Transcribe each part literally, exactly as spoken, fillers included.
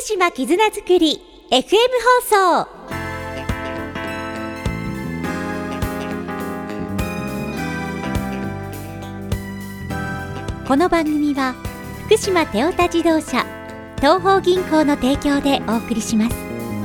島絆づくり エフエム 放送。この番組は福島テオタ自動車東邦銀行の提供でお送りします。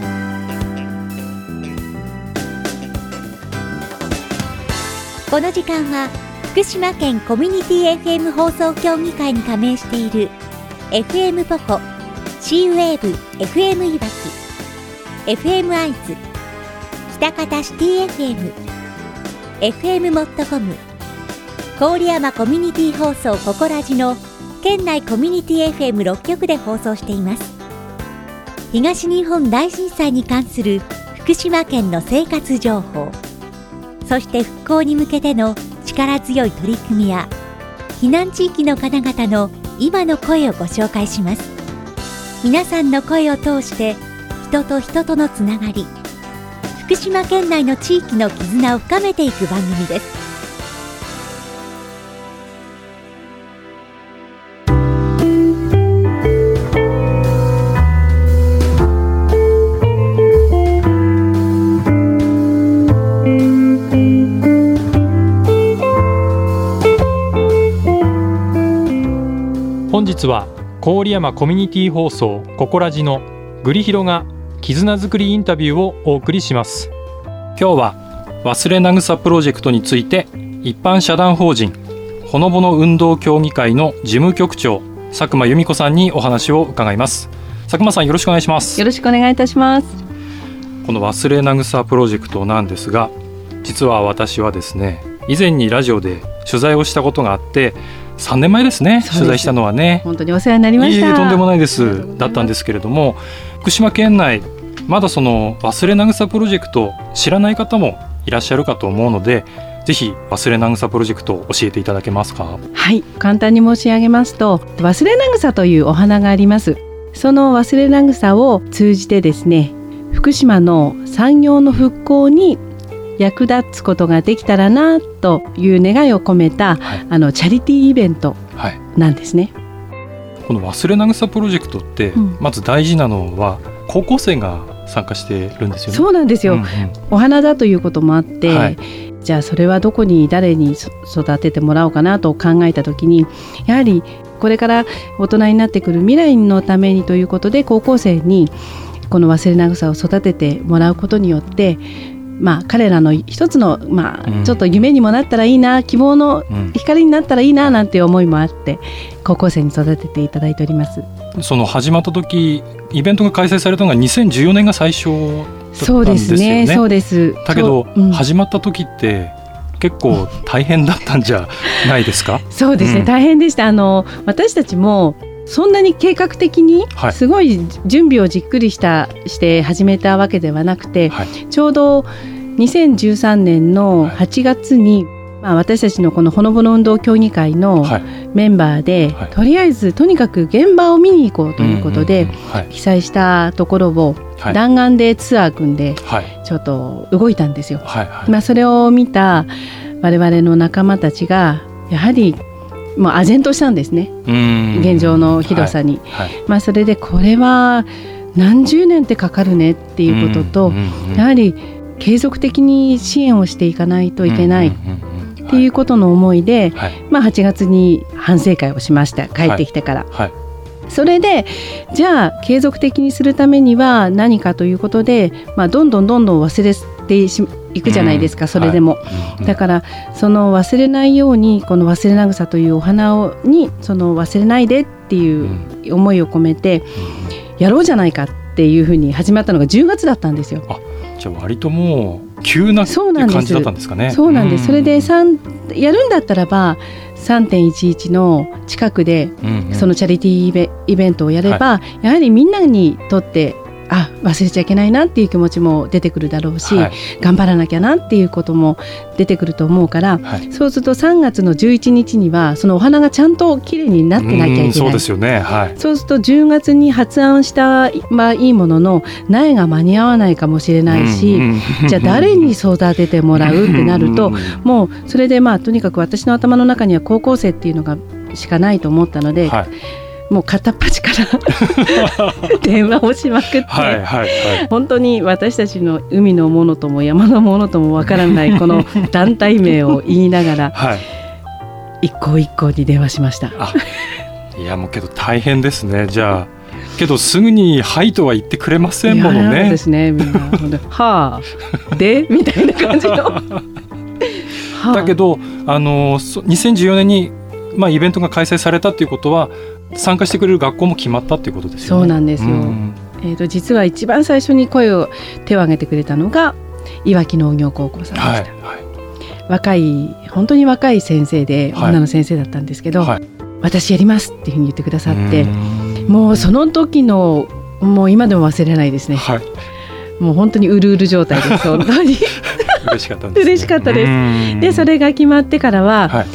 この時間は福島県コミュニティ エフエム 放送協議会に加盟している エフエム ポコ、シーウェーブ エフエム いわき、エフエム アイズ、北方シティ エフエム、エフエム モットコム、郡山コミュニティ放送ココラジの県内コミュニティ エフエムろっ 局で放送しています。東日本大震災に関する福島県の生活情報、そして復興に向けての力強い取り組みや避難地域の方々の今の声をご紹介します。皆さんの声を通して人と人とのつながり、福島県内の地域の絆を深めていく番組です。 本日は郡山コミュニティ放送ココラジのグリヒロが絆づくりインタビューをお送りします。今日は忘れなぐさプロジェクトについて一般社団法人ほのぼの運動協議会の事務局長佐久間由美子さんにお話を伺います。佐久間さん、よろしくお願いします。 よろしくお願いいたします。 この忘れなぐさプロジェクトなんですが、実は私はですね、以前にラジオで取材をしたことがあって、さんねんまえですね、取材したのはね。 本当にお世話になりました。 いえいえ、とんでもないです。だったんですけれども、福島県内まだその忘れなぐさプロジェクト知らない方もいらっしゃるかと思うので、ぜひ忘れなぐさプロジェクトを教えていただけますか。 はい、簡単に申し上げますと、忘れなぐさというお花があります。その忘れなぐさを通じてですね、福島の産業の復興に役立つことができたらなという願いを込めた、はい、あのチャリティーイベントなんですね。はい、 この忘れなぐさプロジェクトって、うん、まず大事なのは高校生が参加してるんですよね。 そうなんですよ、うんうん、お花だということもあって、はい、じゃあそれはどこに誰に育ててもらおうかなと考えたときに、やはりこれから大人になってくる未来のためにということで、高校生にこの忘れなぐさを育ててもらうことによって、まあ、彼らの一つの、まあ、ちょっと夢にもなったらいいな、希望の光になったらいいななんていう思いもあって、高校生に育てていただいております。 その始まった時、イベントが開催されたのがにせんじゅうよねんが最初だったんですよね。 そうですね、そうです。 だけど、うん、始まった時って結構大変だったんじゃないですか。 そうですね、うん、大変でした。あの私たちもそんなに計画的にすごい準備をじっくりしたして始めたわけではなくて、はい、ちょうどにせんじゅうさんねんのはちがつに、はい、まあ、私たちのこのほのぼの運動協議会のメンバーで、はい、とりあえずとにかく現場を見に行こうということで、うんうんうん、はい、被災したところを弾丸でツアー組んでちょっと動いたんですよ。はいはい、まあ、それを見た我々の仲間たちがやはりもう唖然としたんですね、現状のひどさに。はいはい、まあ、それでこれは何十年ってかかるねっていうことと、うんうんうん、やはり継続的に支援をしていかないといけないっていうことの思いで、はい、まあ、はちがつに反省会をしました。帰ってきてから、はいはい、それでじゃあ継続的にするためには何かということで、まあ、どんどんどんどん忘れていくじゃないですか、うん、それでも、はい、だからその忘れないように、この忘れなぐさというお花をにその忘れないでっていう思いを込めてやろうじゃないかっていうふうに始まったのがじゅうがつだったんですよ。 あ、じゃあ割ともう急な感じだったんですかね。 そうなんです。それでさんやるんだったらば さんてんいちいち の近くでそのチャリティーイ ベ, イベントをやれば、はい、やはりみんなにとってあ忘れちゃいけないなっていう気持ちも出てくるだろうし、はい、頑張らなきゃなっていうことも出てくると思うから、はい、そうするとさんがつのじゅういちにちにはそのお花がちゃんときれいになってなきゃいけない。 そうですよね、はい、 そうするとじゅうがつに発案したまあいいものの苗が間に合わないかもしれないし、じゃあ誰に育ててもらうってなるともうそれでまあとにかく私の頭の中には高校生っていうのがしかないと思ったので、はい、 もう片っ端から電話をしまくって、はいはいはい、本当に私たちの海のものとも山のものともわからないこの団体名を言いながら、はい、一行一行に電話しました。 あ、いやもうけど大変ですね。じゃあけどすぐにはいとは言ってくれませんものね。 そうですね、みんなはあでみたいな感じのはあ、 だけどあのにせんじゅうよねんに、まあ、イベントが開催されたということは参加してくれる学校も決まったということですよね。 そうなんですよ、うんえー、と実は一番最初に声を手を挙げてくれたのがいわき農業高校さんでした、はいはい、若い本当に若い先生で、はい、女の先生だったんですけど、はい、私やりますっていうふうに言ってくださって、もうその時のもう今でも忘れないですね、はい、もう本当にうるうる状態です本当に嬉しかったんです、ね、 嬉しかったです。でそれが決まってからは、はい、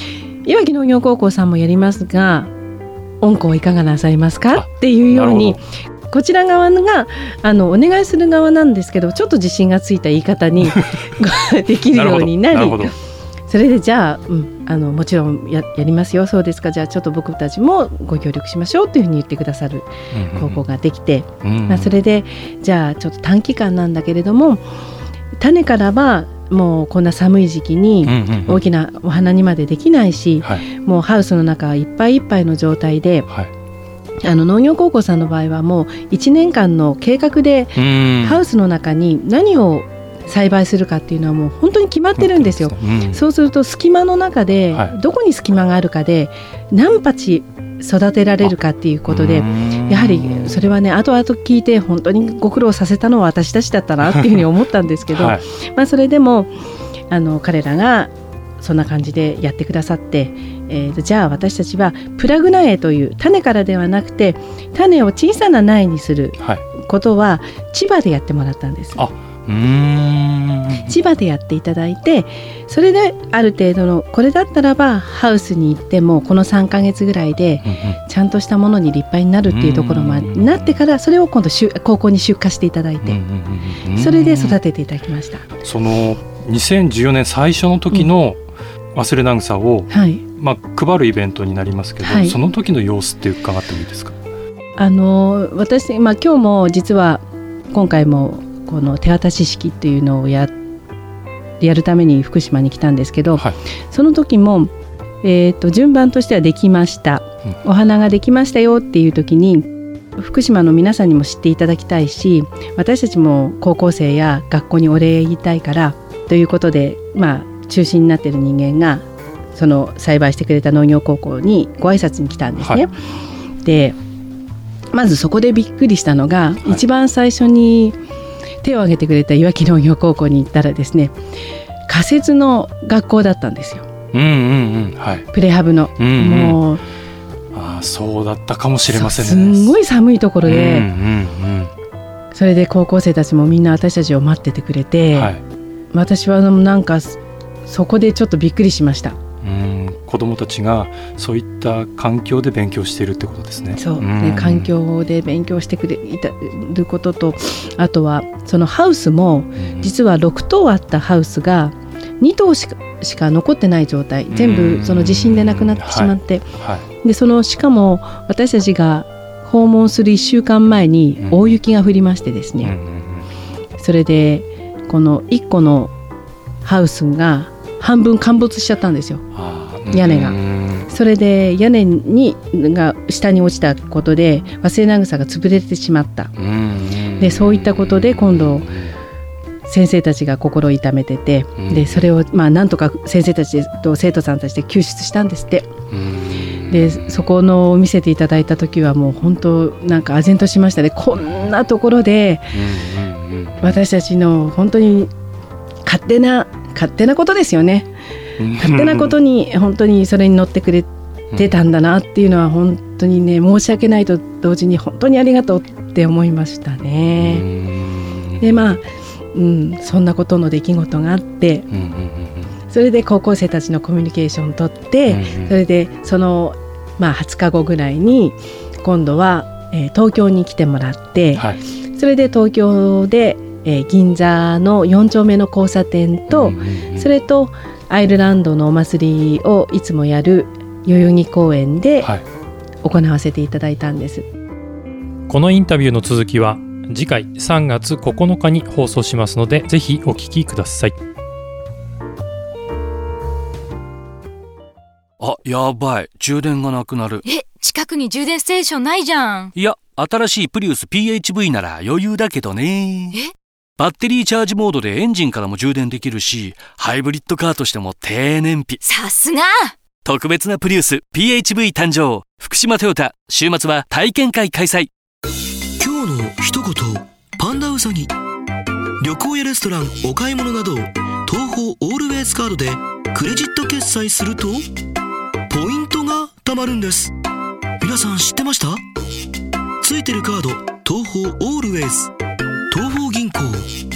いわき農業高校さんもやりますが御校いかがなさいますかっていうようにこちら側があのお願いする側なんですけど、ちょっと自信がついた言い方にできるようになりなそれでじゃあ、うん、あのもちろん や, やりますよ。そうですか、じゃあちょっと僕たちもご協力しましょうというふうに言ってくださる高校ができて、うんうんまあ、それでじゃあちょっと短期間なんだけれども種からはもうこんな寒い時期に大きなお花にまでできないし、うんうんうん、もうハウスの中いっぱいいっぱいの状態で、はい、あの農業高校さんの場合はもういちねんかんの計画でハウスの中に何を栽培するかっていうのはもう本当に決まってるんですよ、うん、そうすると隙間の中で、はい、どこに隙間があるかで何鉢育てられるかっていうことで、やはりそれはね後々聞いて本当にご苦労させたのは私たちだったなっていうふうに思ったんですけど、はいまあ、それでもあの彼らがそんな感じでやってくださって、えー、じゃあ私たちはプラグ苗という種からではなくて種を小さな苗にすることは千葉でやってもらったんです、はい、あうーん千葉でやっていただいて、それである程度のこれだったらばハウスに行ってもこのさんかげつぐらいでちゃんとしたものに立派になるっていうところまでなってから、それを今度高校に出荷していただいて、それで育てていただきました。 そのにせんじゅうよねん最初の時の忘れなぐさを、はいまあ、配るイベントになりますけど、はい、その時の様子って伺ってもいいですか？ あの私、まあ、今日も実は今回もこの手渡し式っていうのを や, やるために福島に来たんですけど、はい、その時も、えー、と順番としてはできました、うん、お花ができましたよっていう時に福島の皆さんにも知っていただきたいし、私たちも高校生や学校にお礼言いたいからということで、まあ、中心になっている人間がその栽培してくれた農業高校にご挨拶に来たんですね、はい、でまずそこでびっくりしたのが、はい、一番最初に手を挙げてくれたいわき農業高校に行ったらですね、仮設の学校だったんですよ、うんうんうんはい、プレハブの、うんうん、もうあそうだったかもしれませんね。 すごい寒いところで、うんうんうん、それで高校生たちもみんな私たちを待っててくれて、はい、私はなんかそこでちょっとびっくりしました。 うん子どもたちがそういった環境で勉強しているってことですね。 そうね、環境で勉強してくれることと、あとはそのハウスも実はろくとうあったハウスがにとうしか、しか残ってない状態、全部その地震でなくなってしまって、はいはい、でそのしかも私たちが訪問するいっしゅうかんまえに大雪が降りましてですね、それでこのいっこのハウスが半分陥没しちゃったんですよ、屋根が。それで屋根にが下に落ちたことで忘れなぐさが潰れてしまった。でそういったことで今度先生たちが心を痛めてて、でそれをまあなんとか先生たちと生徒さんたちで救出したんですって。でそこのを見せていただいた時はもう本当なんか唖然としましたね。こんなところで私たちの本当に勝手な勝手なことですよね。勝手なことに本当にそれに乗ってくれてたんだなっていうのは本当にね、申し訳ないと同時に本当にありがとうって思いましたね。でまあ、うん、そんなことの出来事があって、それで高校生たちのコミュニケーションを取って、それでその、まあ、はつかごぐらいに今度は、えー、東京に来てもらって、はい、それで東京で、えー、銀座のよんちょうめの交差点と、それとアイルランドのお祭りをいつもやる代々木公園で行わせていただいたんです。 このインタビューの続きは次回さんがつここのかに放送しますので、ぜひお聞きください。 あ、やばい、充電がなくなる。 え、近くに充電ステーションないじゃん。 いや、新しいプリウス ピーエイチブイ なら余裕だけどね。 え、 バッテリーチャージモードでエンジンからも充電できるし、ハイブリッドカーとしても低燃費。 さすが。 特別なプリウス ピーエイチブイ 誕生。福島トヨタ、週末は体験会開催。 今日の一言、パンダウサギ。旅行やレストラン、お買い物など東宝オールウェイズカードでクレジット決済するとポイントが貯まるんです。皆さん知ってました？ついてるカード、東宝オールウェイズ、東宝銀行。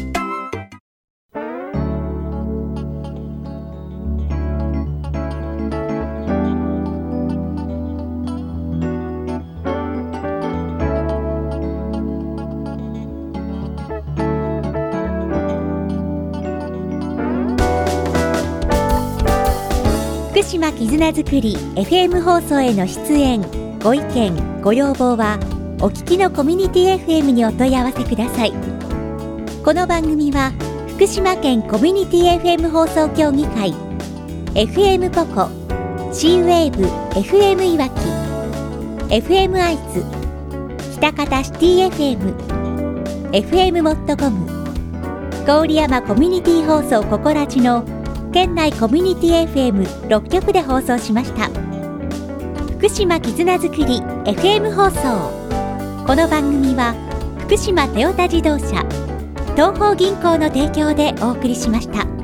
福島絆づくり エフエム 放送への出演、ご意見ご要望はお聞きのコミュニティ エフエム にお問い合わせください。この番組は福島県コミュニティ エフエム 放送協議会、 エフエム ポコ、 C ウェーブ エフエム いわき、 エフエム 愛知、喜多方シティ エフエム、 エフエム モットコム、郡山コミュニティ放送ここらじの県内コミュニティ エフエムろっきょくで放送しました。福島絆づくり エフエム 放送。この番組は福島トヨタ自動車、東邦銀行の提供でお送りしました。